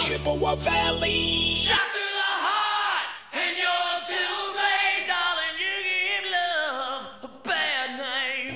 Chippewa Valley. Shot through the heart, and you're to blame, darling. You give love a bad name.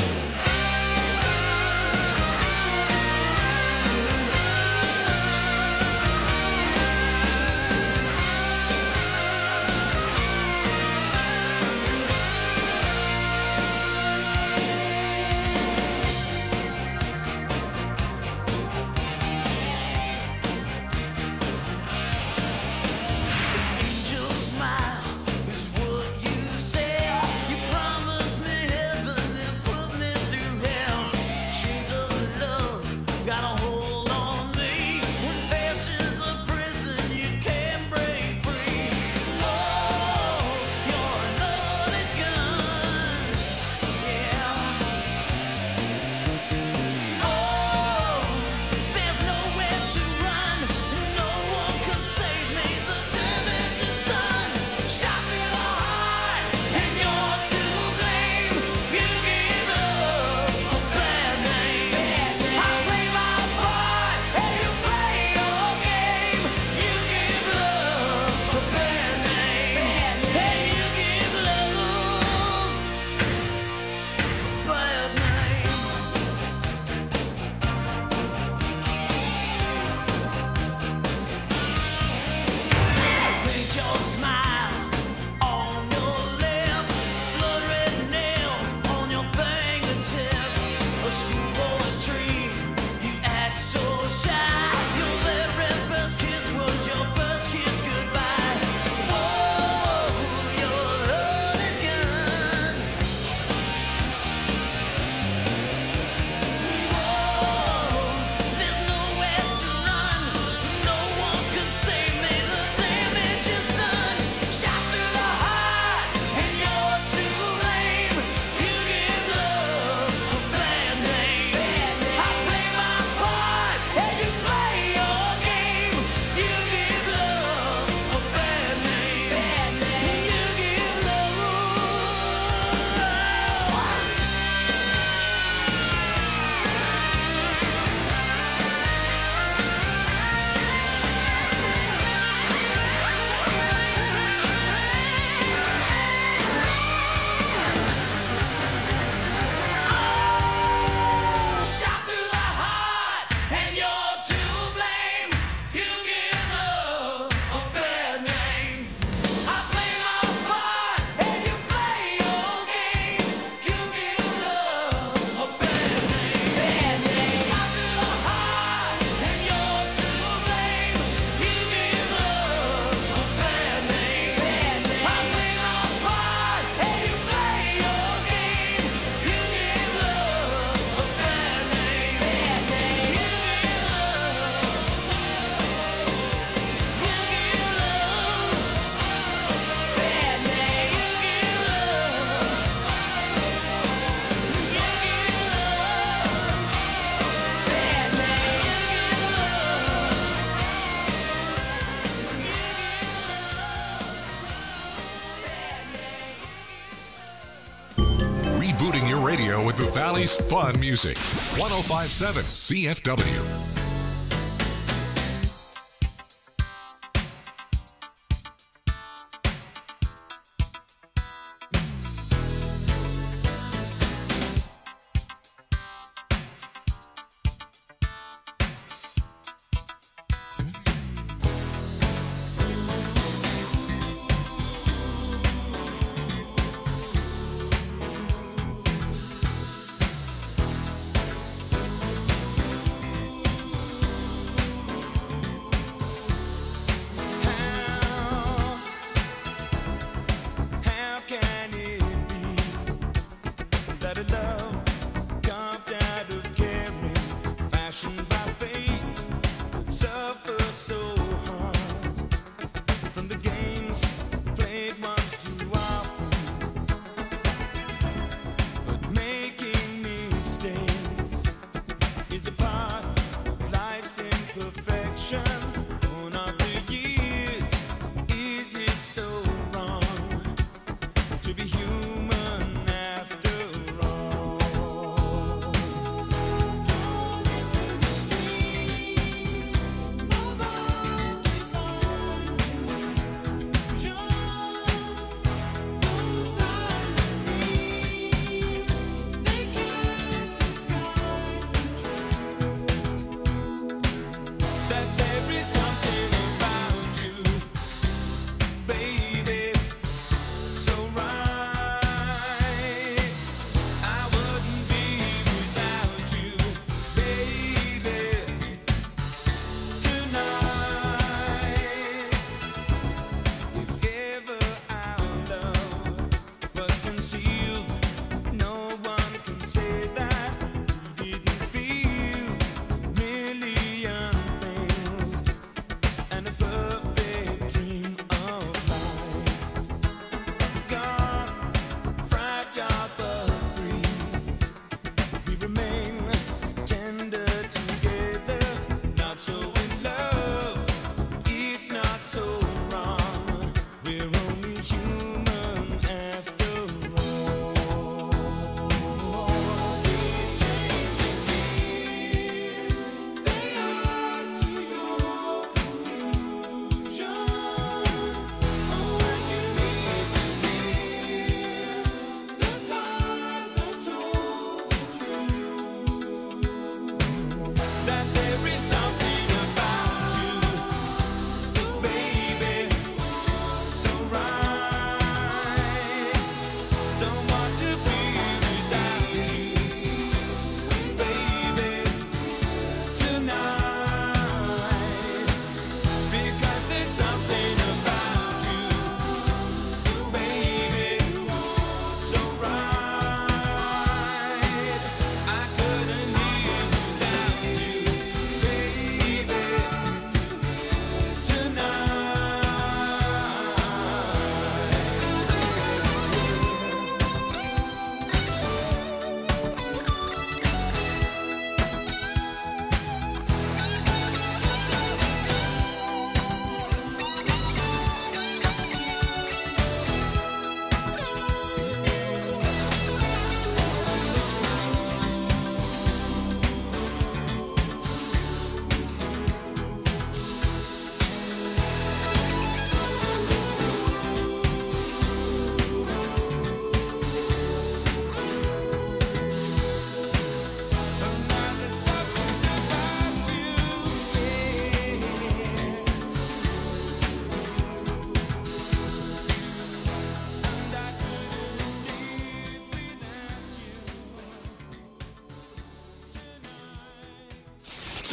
Rebooting your radio with the Valley's fun music. 1057 CFW.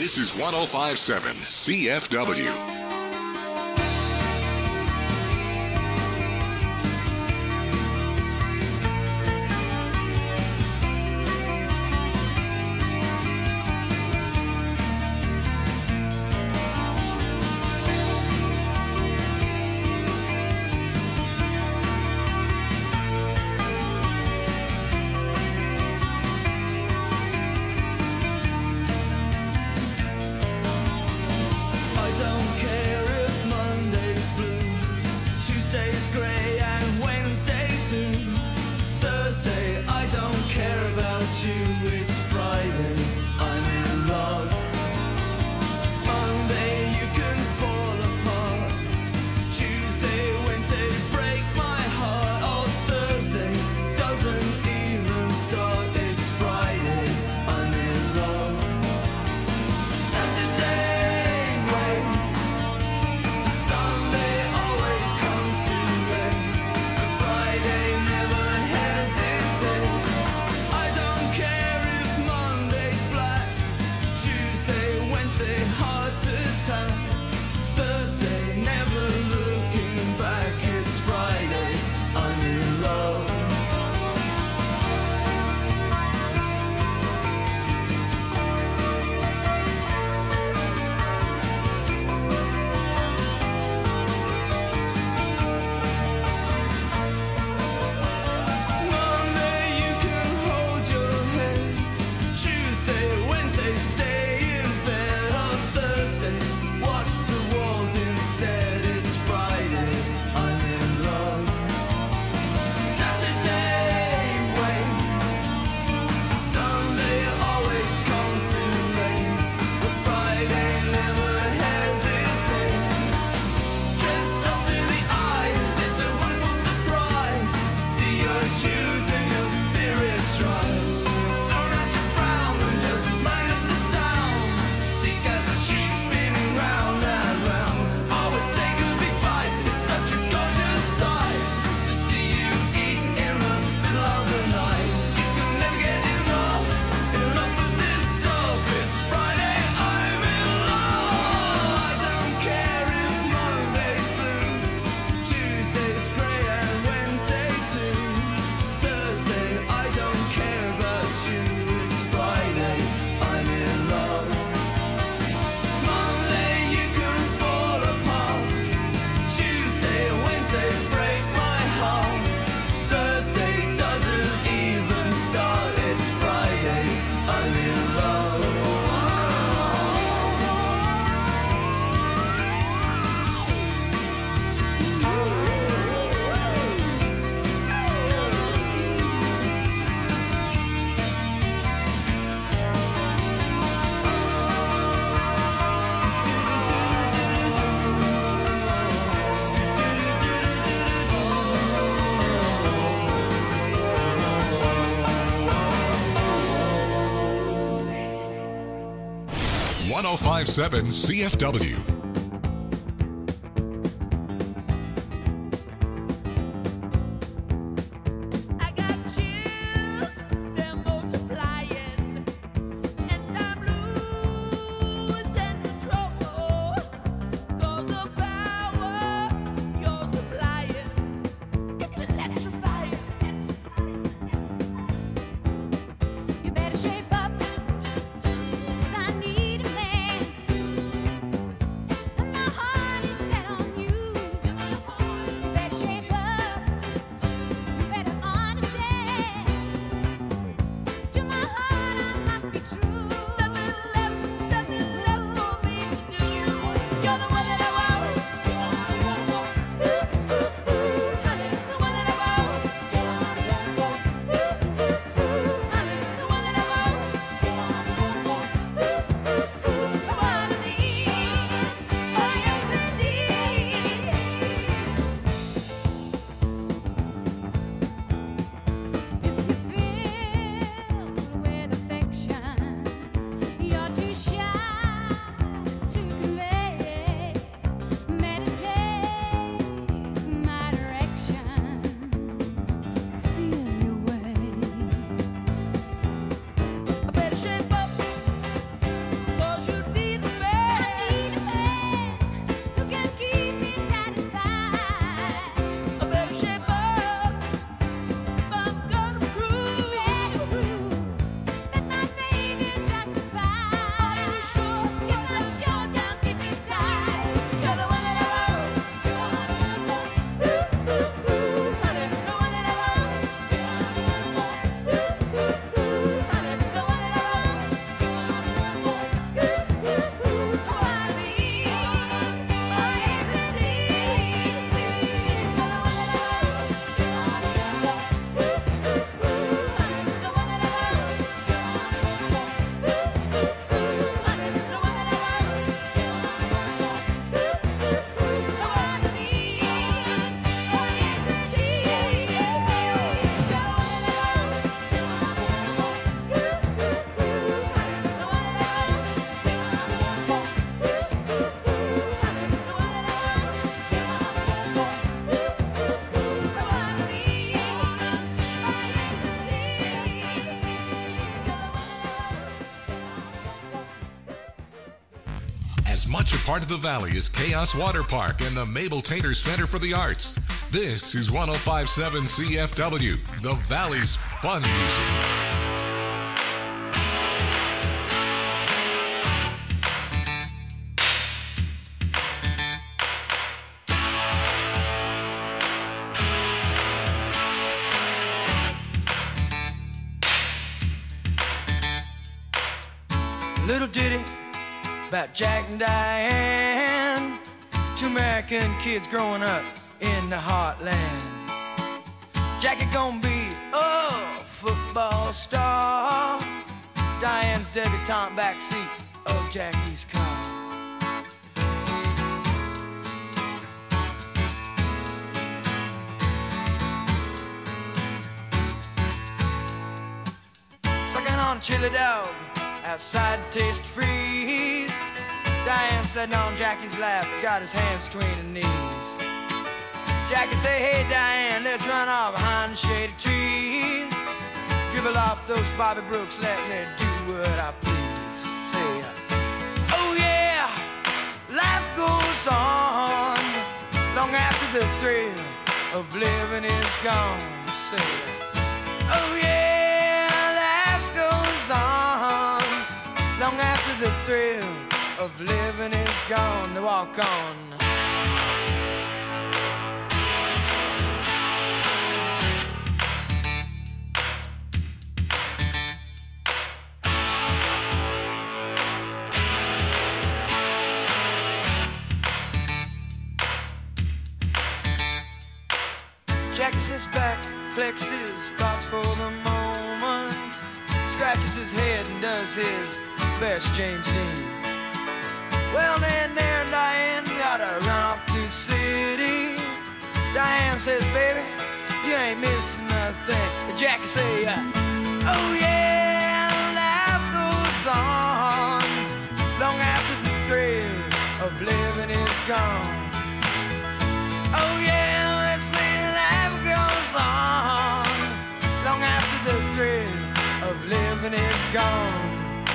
This is 105.7 CFW. .105.7 CFW. As much a part of the Valley as Chaos Water Park and the Mabel Tainter Center for the Arts. This is 105.7 CFW, the Valley's fun music. Little ditty about Jack and Diane, two American kids growing up in the heartland. Jackie gonna be a football star, Diane's debutante backseat of Jackie's car. Sucking on chili dog outside Taste Freeze, Diane sitting on Jackie's lap, got his hands between her knees. Jackie say, hey Diane, let's run off behind the shady trees. Dribble off those Bobby Brooks, let me do what I please. Say, oh yeah, life goes on long after the thrill of living is gone. Say, oh yeah, life goes on long after the thrill of living is gone. To walk on. Jackie sits back, collects his thoughts for the moment, scratches his head and does his best James Dean. Well, then there and Diane gotta run off to the city. Diane says, baby, you ain't missing nothing. Jackie say, oh yeah, life goes on long after the thrill of living is gone. Oh yeah, let's say life goes on long after the thrill of living is gone.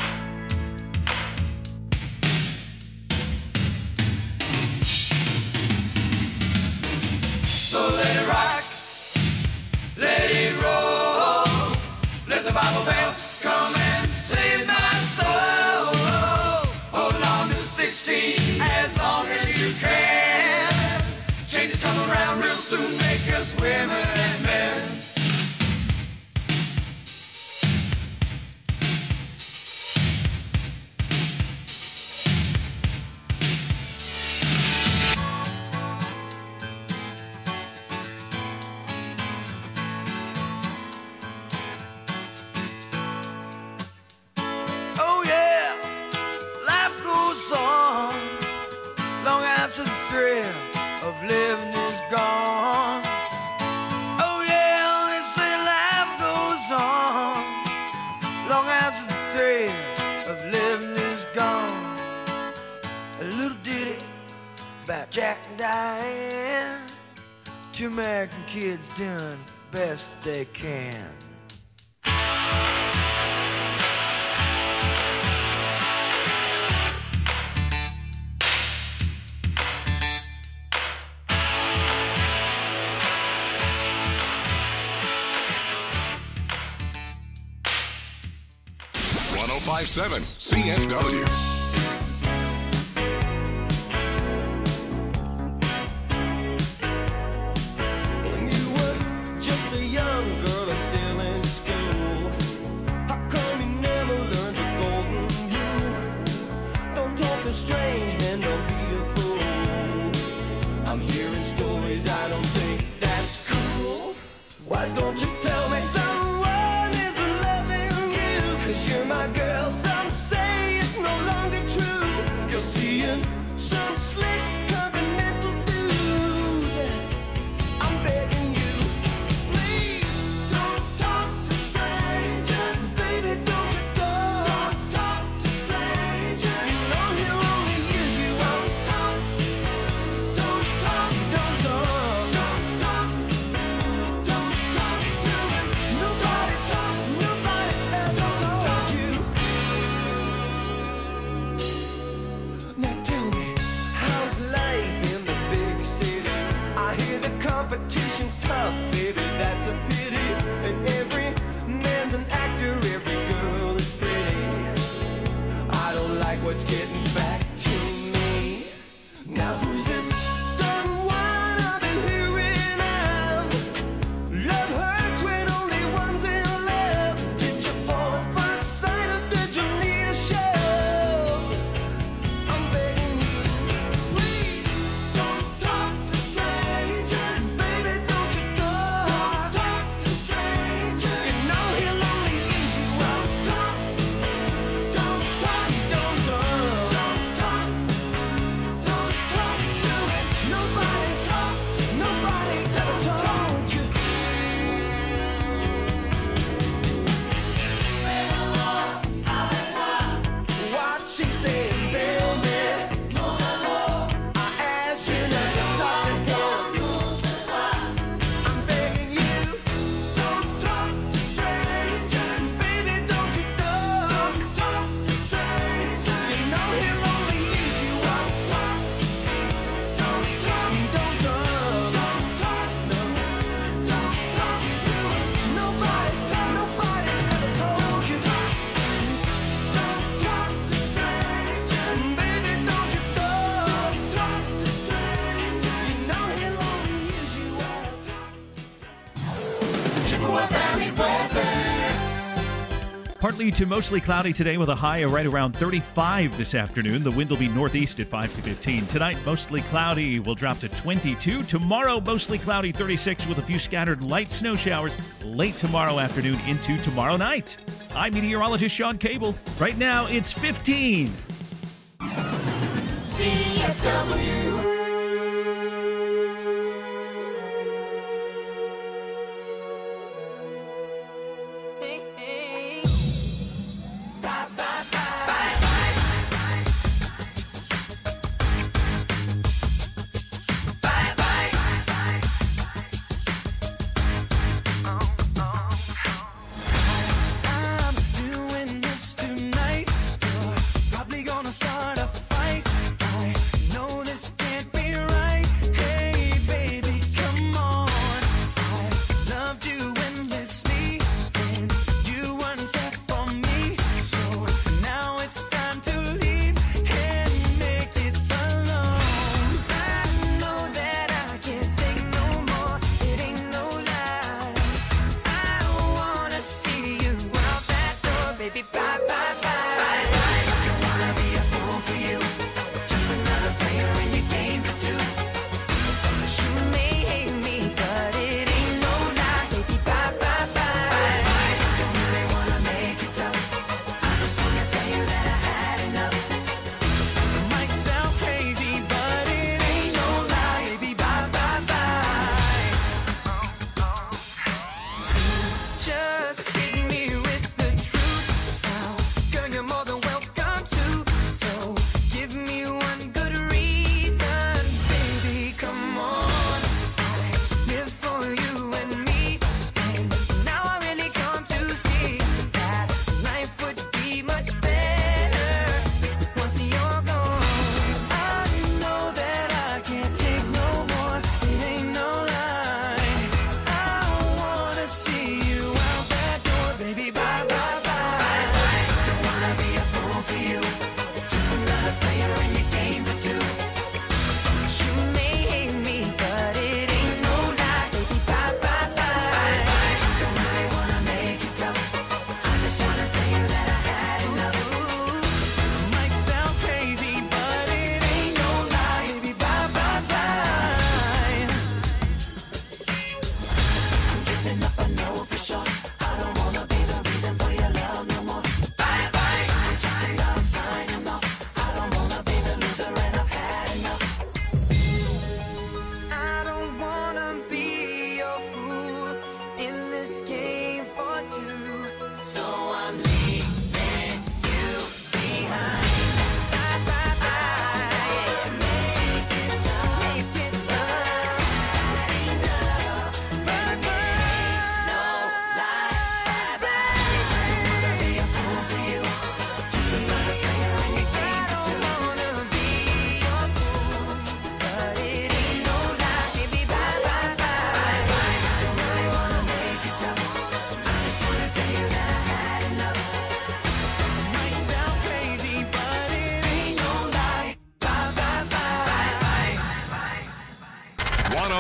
So let it rock, let it roll, let the Bible bell come and save my soul. Hold on to 16 as long as you can. Changes come around real soon, make us women and men. Oh yeah, life goes on long after the thrill of living is gone. Oh yeah, they say life goes on long after the thrill of living is gone. A little ditty about Jack and Diane, two American kids doing best they can. .57 CFW. When you were just a young girl and still in school, how come you never learned the golden rule? Don't talk to strange men, don't be a fool. I'm hearing stories, I don't think that's cool. Why don't you tell me someone isn't loving you? 'Cause you're my girl, some say it's no longer true. You're seeing some slick continental dude. I'm begging you, please don't talk to strangers. Baby, don't you don't talk to strangers. You know he'll only use you. Don't talk, don't talk, don't talk, don't talk, don't talk to him. Nobody ever told you. Now things tough, baby, that's a pity. And every man's an actor, every girl is pretty. I don't like what's getting back to me. Now who's this dumb one I've been hearing of? Love hurts when only one's in love. Did you fall at first sight or did you need a shove? I'm begging you, please don't talk to strangers. Baby, don't you talk to strangers. You know he'll only use you up. Don't talk to it. Nobody ever told you. What she said, baby. I asked you not to talk to him. I'm begging you, don't talk to strangers. Baby, don't you talk to strangers. You know he'll only use you up. Don't talk to him. Nobody ever told you. Don't talk to strangers. Baby, don't you talk to strangers. You know he'll only use you up. Chippewa Valley weather. Partly to mostly cloudy today with a high of right around 35 this afternoon. The wind will be northeast at 5 to 15. Tonight, mostly cloudy, will drop to 22. Tomorrow, mostly cloudy, 36 with a few scattered light snow showers late tomorrow afternoon into tomorrow night. I'm meteorologist Sean Cable. Right now, it's 15. CFW. I'm doing this tonight. You're probably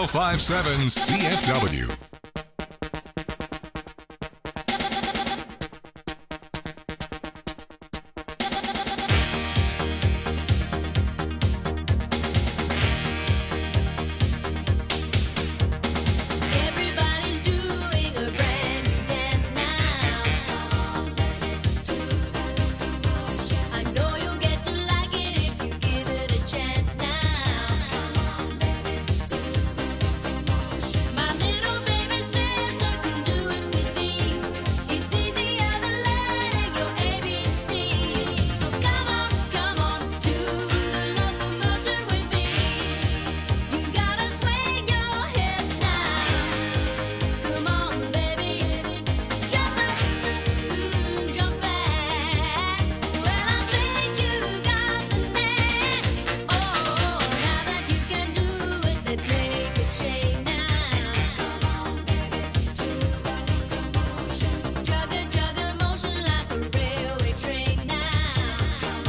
1057 CFW. Everybody's doing a brand new dance now. I know you'll get to like it if you give it a chance now. My little baby sister can do it with me. It's easier than learning your ABC. So come on, do the locomotion with me. You gotta swing your hips now. Come on, baby, jump up, jump back. Well, I think you got the knack. Oh, now that you can do it, let's make a chain now. Jugga motion like a railway train now.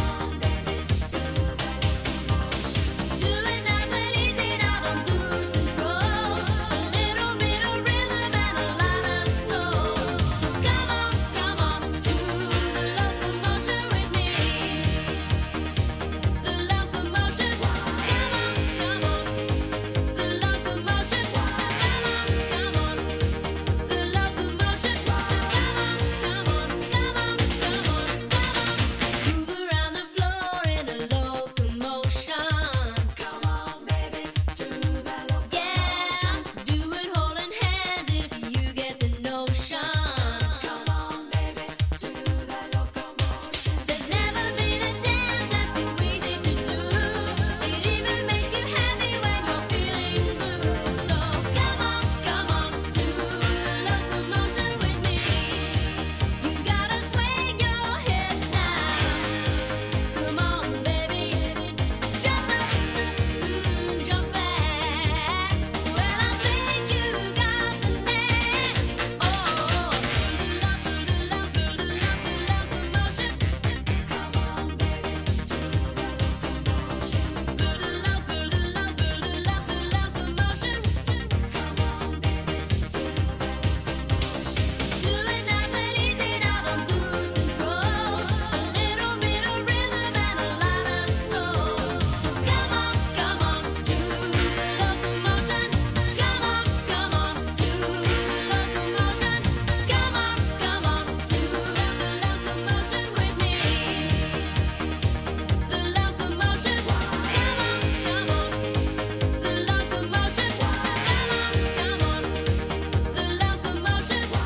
Do it nice and easy now, don't lose control. A little bit of rhythm and a lot of soul. So come on, do the locomotion with me. The locomotion, come on, the locomotion, come on, the locomotion, move around the floor in a locomotion. Come on, baby, do that locomotion. Yeah, do it holding hands if you get the notion. Come on, baby, do that locomotion. There's never been a dance that's too easy to do. It even makes you happy when you're feeling blue. So come on, do the locomotion with me. You gotta swing your hips now. Come on, baby, jump up, jump back. Well, I think you got the knack. Oh, the locomotion. Come on, baby, do the locomotion. The locomotion. Come on, baby, do the locomotion. Do it nice and easy now, don't lose control. A little bit of rhythm and a lot of soul. So come on, do the locomotion. Come on, do the locomotion. Come on, do the locomotion with me. The locomotion, come on, the locomotion, come on, the locomotion, come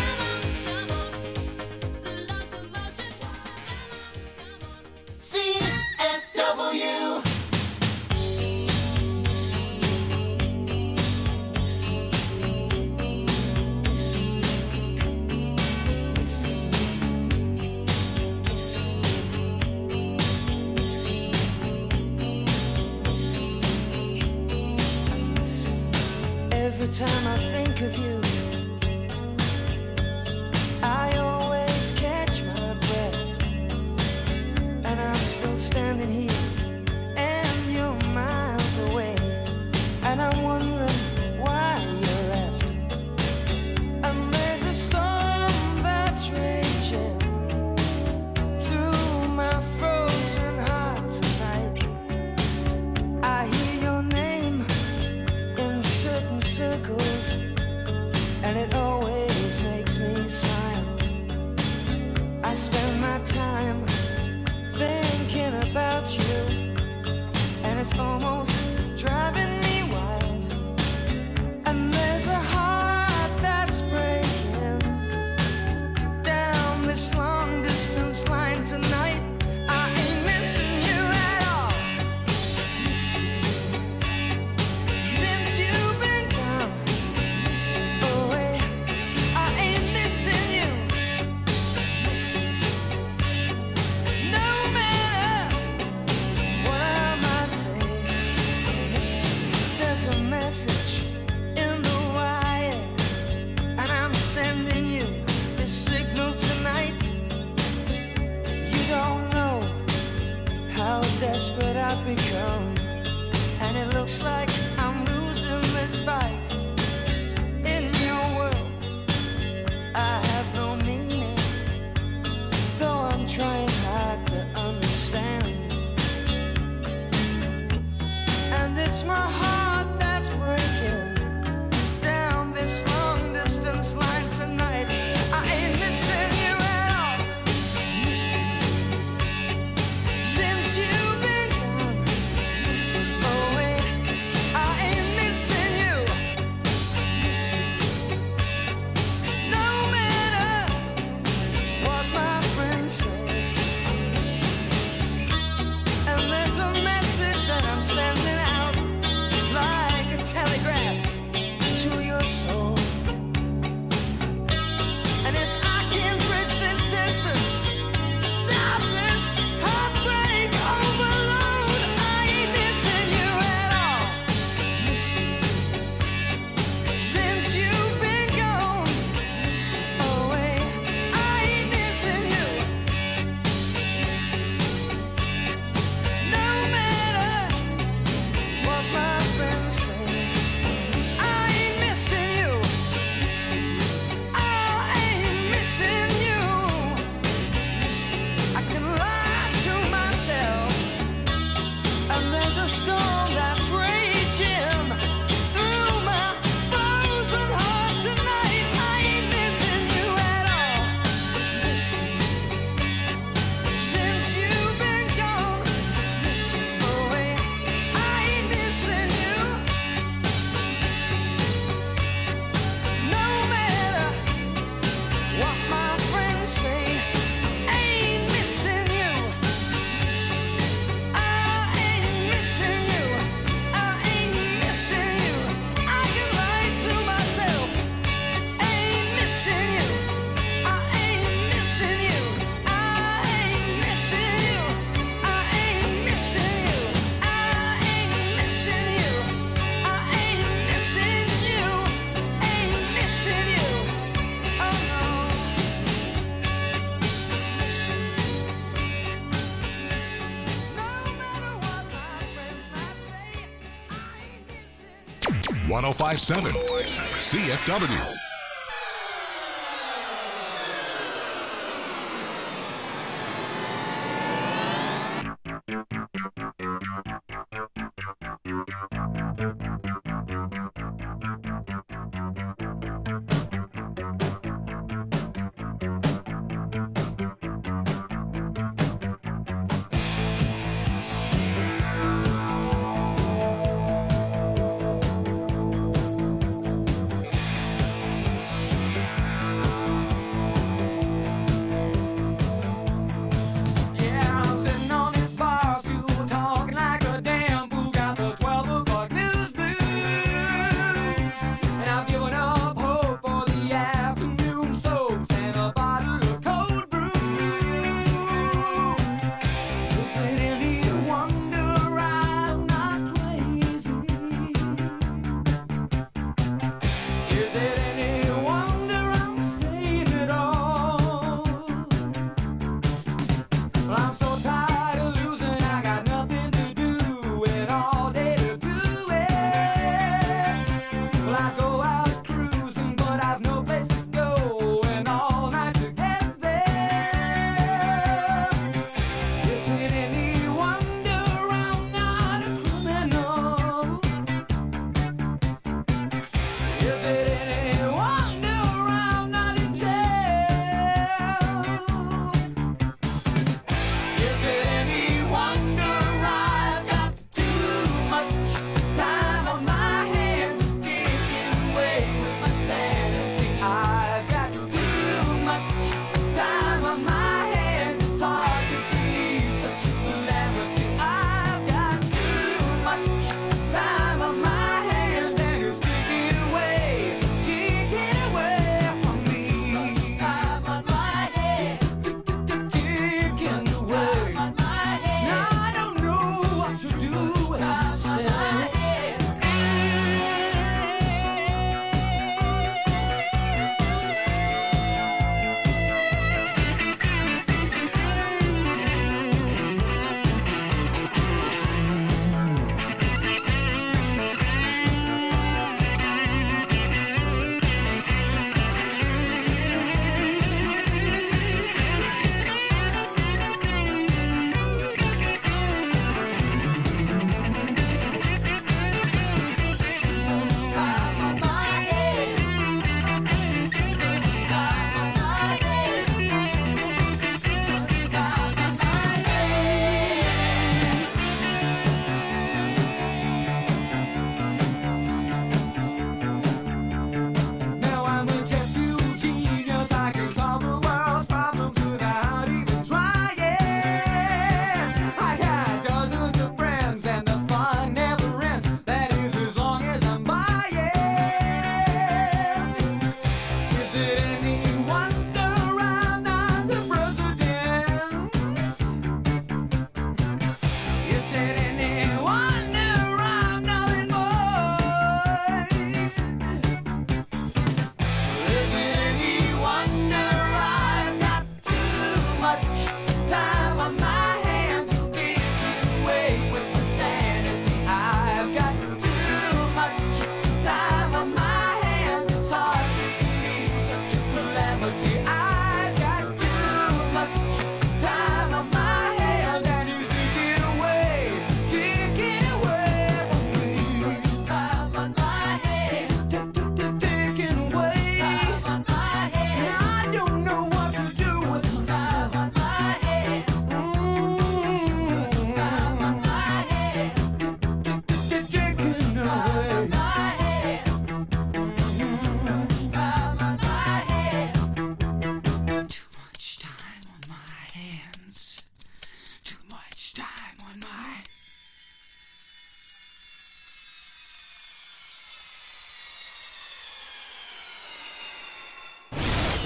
on, CFW. Every time I think of you, I always catch my breath. And I'm still standing here, and you're miles away. And I'm wondering why you left. And there's a storm that's raging through my frozen heart tonight. I hear your name in certain circles, and it always makes me smile. I spend my time thinking about you, and it's almost driving me wild. And there's a heart that's breaking down this long distance line tonight. I ain't missing you at all. Since you've been gone away, I ain't missing you. No matter what I might say, it's my heart that's breaking down this long distance line tonight. I ain't missing you at all. Since you've been gone. Oh wait, I ain't missing you. No matter what my friends say. And there's a message that I'm sending out like a telegraph to your soul. And if I can bridge this distance, stop this heartbreak overload, I ain't missing you at all. Since you've been gone away, I ain't missing you. No matter what my friends say, I ain't missing you. I ain't missing you. I can lie to myself, and there's a storm that's raging through my frozen heart tonight. I ain't missing you at all. Since you've been gone away, I ain't missing you. No matter what my friends say, ain't missing you. I ain't missing you. I ain't missing you. I can lie to myself. Ain't missing you. I ain't missing you. I ain't missing you. I ain't missing you. I ain't missing you. I ain't missing you. Ain't missing you. Oh no. No matter what my friends might say, I ain't missing you. 1057 CFW.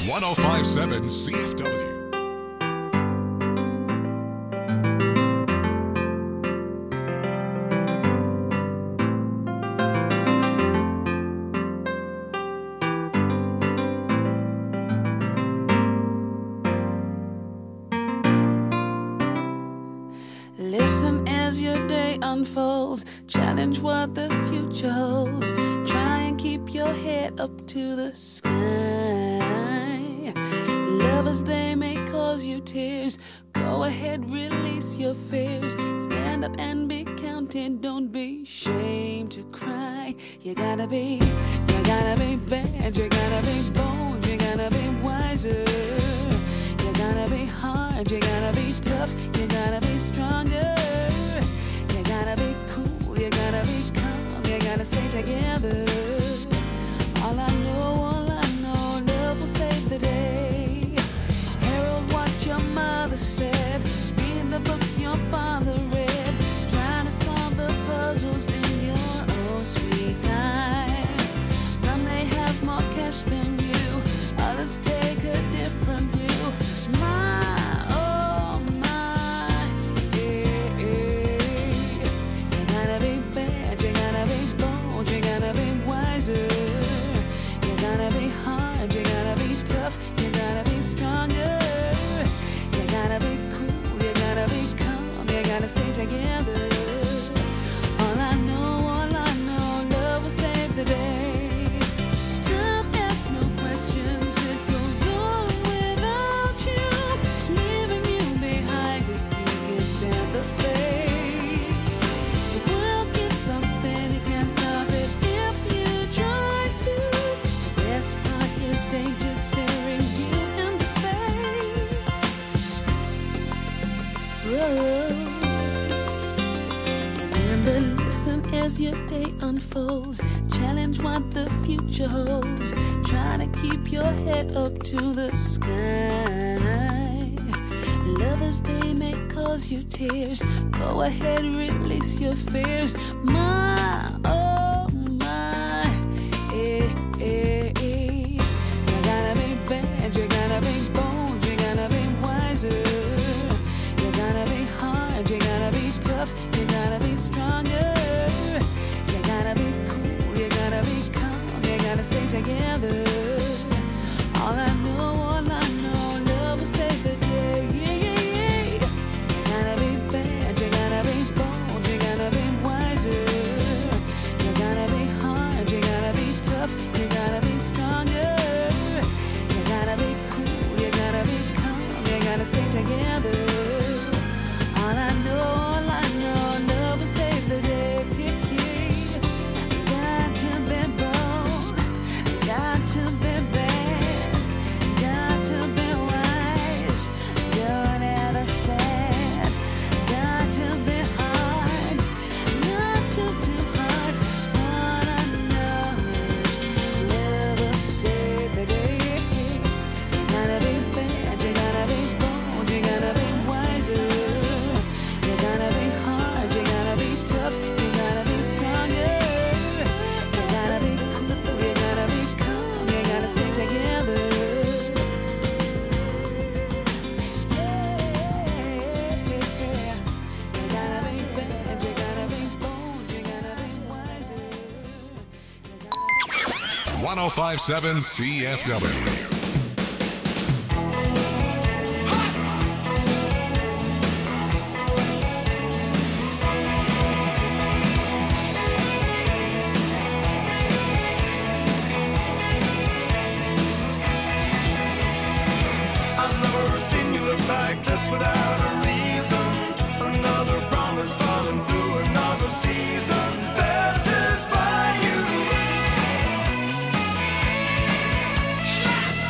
1057 CFW. Listen as your day unfolds. Challenge what the future holds. Try and keep your head up to the sky. Lovers, they may cause you tears. Go ahead, release your fears. Stand up and be counted. Don't be ashamed to cry. You gotta be bad. You gotta be bold. You gotta be wiser. You gotta be hard, you gotta be tough, you gotta be stronger. You gotta be cool, you gotta be calm, you gotta stay together. All I know, love will save the day. Herald what your mother said, read the books your father read, trying to solve the puzzles in your own sweet time. Some may have more cash than you, others take a different view. My, oh my, yeah, yeah. You gotta be bad, you gotta be bold, you gotta be wiser. You gotta be hard, you gotta be tough, you gotta be stronger. You gotta be cool, you gotta be calm, you gotta stay together. All I know, love will save the day. Time asks no questions, it goes on without you, leaving you behind if you can stand the pace. The world keeps on spinning, can't stop it if you try to. The best part is danger staring you in the face. Whoa. Remember, listen as your day unfolds. Challenge what the future holds. Try to keep your head up to the sky. Lovers, they may cause you tears. Go ahead, release your fears. My, oh my, eh, eh, eh. You gotta be bad, you gotta be bold, you gotta be wiser. You gotta be hard, you gotta be tough, you gotta be stronger. You gotta be cool, you gotta be calm, you gotta stay together. All I know, love will save the day. You gotta be bad, you gotta be bold, you gotta be wiser. You gotta be hard, you gotta be tough, you gotta be stronger. You gotta be cool, you gotta be calm, you gotta stay together. All I know, love will save the day. Got to be bold, got to be bad, got to be wise, don't ever sad. Got to be hard, not too hard. All I know is love will save the day. You gotta be bad, you gotta be bold, you gotta be wiser. You gotta be hard, you gotta be tough, you gotta be stronger. You gotta be cool, you gotta be calm, you gotta stay together. Yeah. You gotta be bad, you gotta be bold, you gotta be wiser. 1057 CFW. I've never seen you look like this without a reason. Another promise falling through another season passes by you.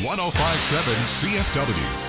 1057 CFW.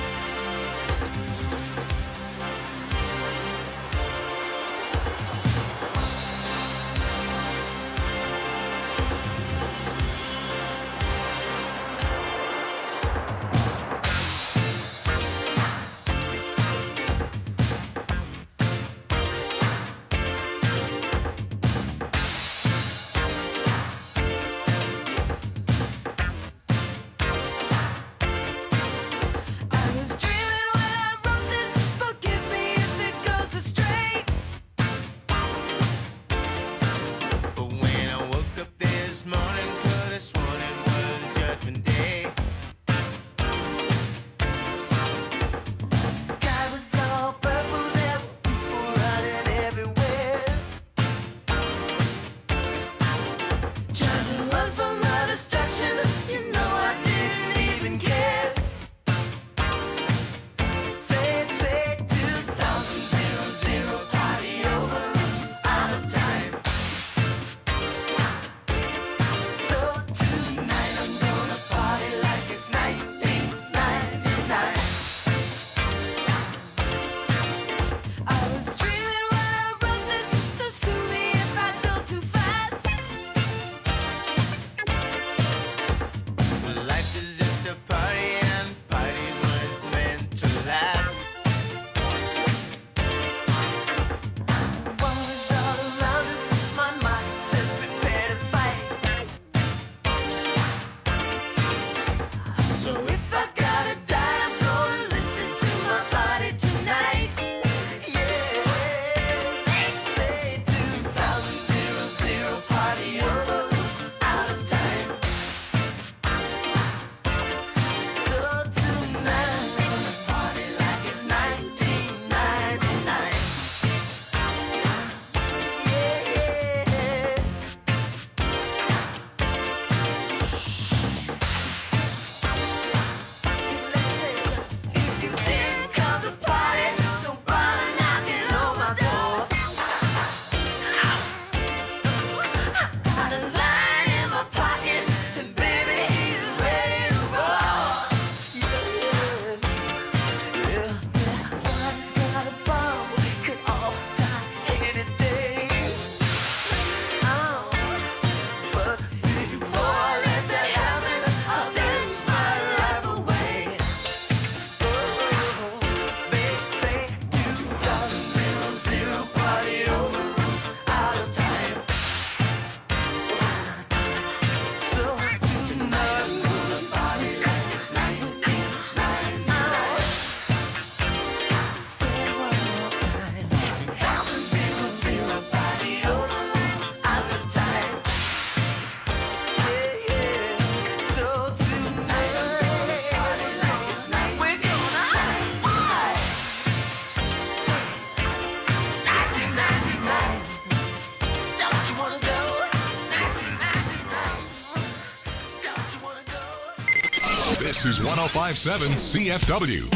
This is 1057 CFW.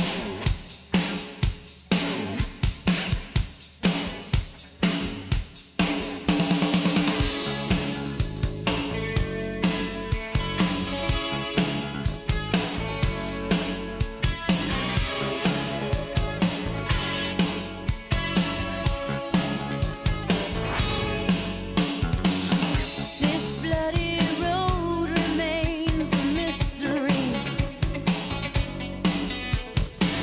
This bloody road remains a mystery.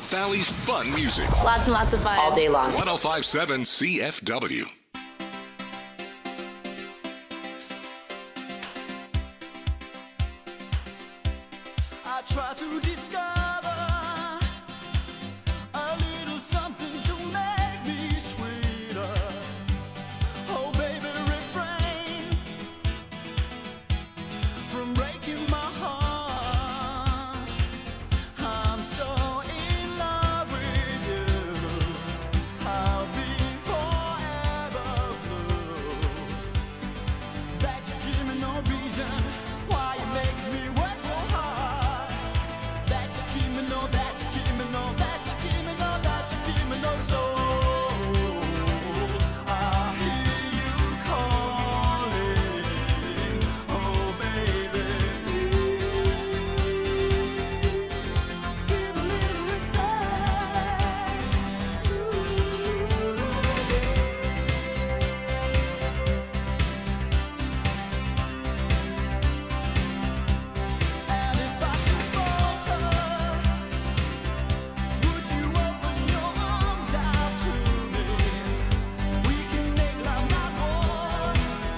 Valley's fun music. Lots and lots of fun. All day long. 105.7 CFW. I try to discover a little something to make me sweeter. Oh, baby, refrain from breaking my heart. I'm so in love with you. I'll be forever blue. That you give me no reason why you make me work so hard. That you give me no, that you give me no, that you give me no, that you give me no soul. I hear you calling, oh baby, please give a little respect to And if I should falter, would you open your arms out to me? We can make love not war,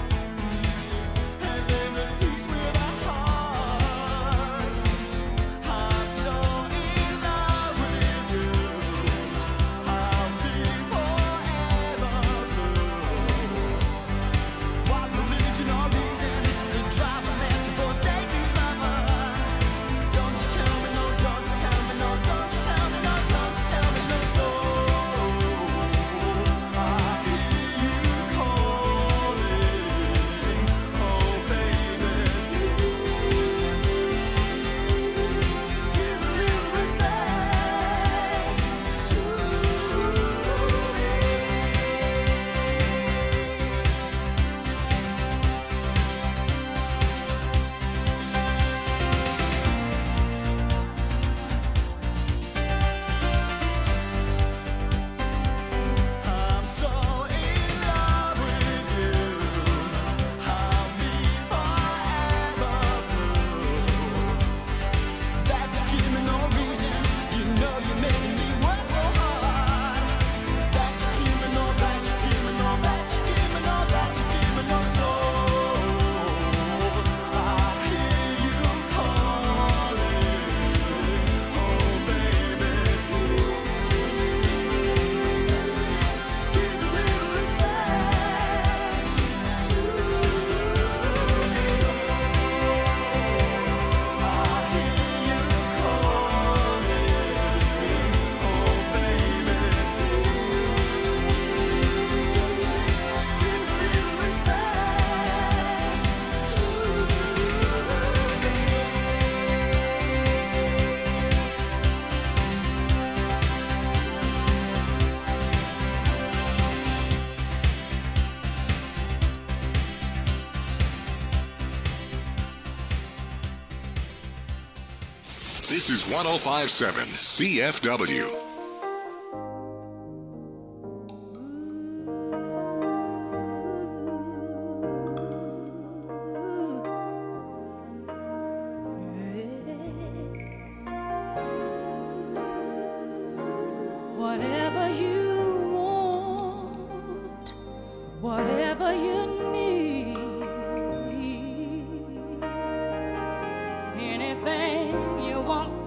and live in peace with our hearts. I'm so in love with you. I'll be forever blue. What religion or reason could drive a man to forsake his lover? Don't you tell me no, don't you tell me no, don't you tell me no, don't you tell me no soul. I hear you calling, oh baby, give a little respect to I'm so in love with you. I'll be forever blue. That you give me no reason. You know you're making me work so hard. That you give me no, that you give me no, that you give me no, that you give me no soul. I hear you calling, oh baby, give a little respect to I hear you calling, oh baby, give a little respect This is 105.7 CFW. Whatever you want, whatever you need, anything you want